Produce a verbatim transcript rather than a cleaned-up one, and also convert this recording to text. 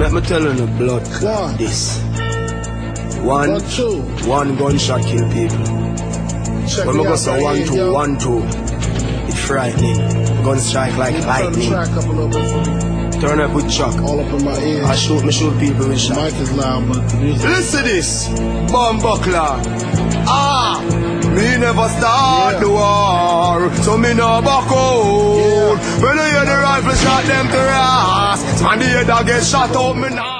Let me tell you the blood clot this. One, One, two. one gunshot kill people. Check When me we go out say right one, here, two, yo. one, two, it's frightening. Gun strike like Turn the lightning. track up a little bit for me. Turn up with chuck. All up in my ear. I shoot me shoot people with The shot. mic is loud, but the music. Listen this, bomb buckler. Ah, me never start Yeah. the war, so me no back out. Yeah. When I hear the rifle shot them to ass, and the head get shot out, me now.